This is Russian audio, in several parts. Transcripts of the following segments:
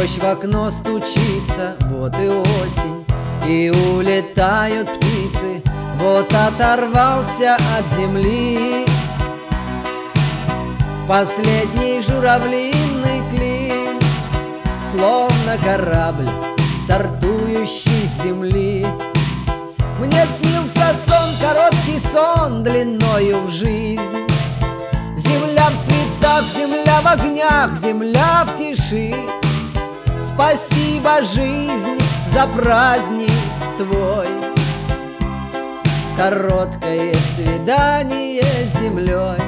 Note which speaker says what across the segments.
Speaker 1: дождь в окно стучится, вот и осень, и улетают птицы. Вот оторвался от земли последний журавлиный клин, словно корабль, стартующий с земли. Мне снился сон, короткий сон, длиною в жизнь. Земля в цветах, земля в огнях, земля в тиши. Спасибо, жизнь, за праздник твой. Короткое свидание с землей.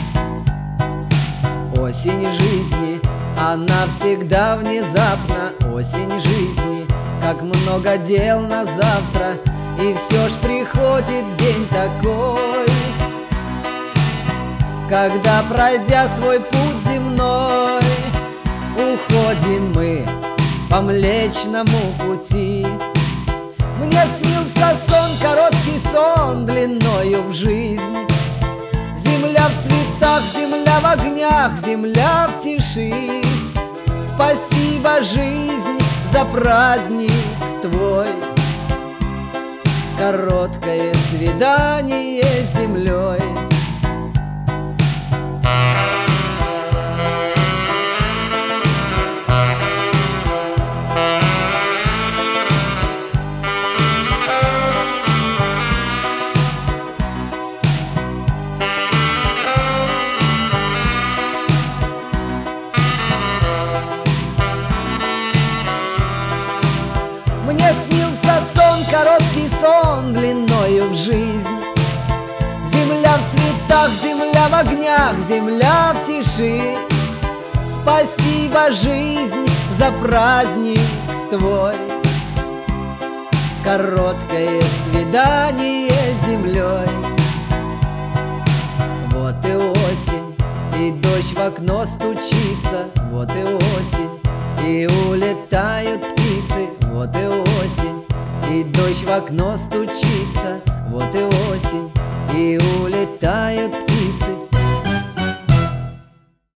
Speaker 1: Осень жизни, она всегда внезапна. Осень жизни, как много дел на завтра. И все ж приходит день такой, когда, пройдя свой путь земной, уходим мы по Млечному пути. Мне снился сон, короткий сон, длиною в жизнь. Земля в цветах, земля в огнях, земля в тиши. Спасибо, жизнь, за праздник твой. Короткое свидание с землей. Мне снился сон, короткий сон, длиною в жизнь. Земля в цветах, земля в огнях, земля в тиши. Спасибо, жизнь, за праздник твой. Короткое свидание с землей. Вот и осень, и дождь в окно стучится. Вот и осень, и улетают птицы. Вот и осень, и дождь в окно стучится. Вот и осень, и улетают птицы.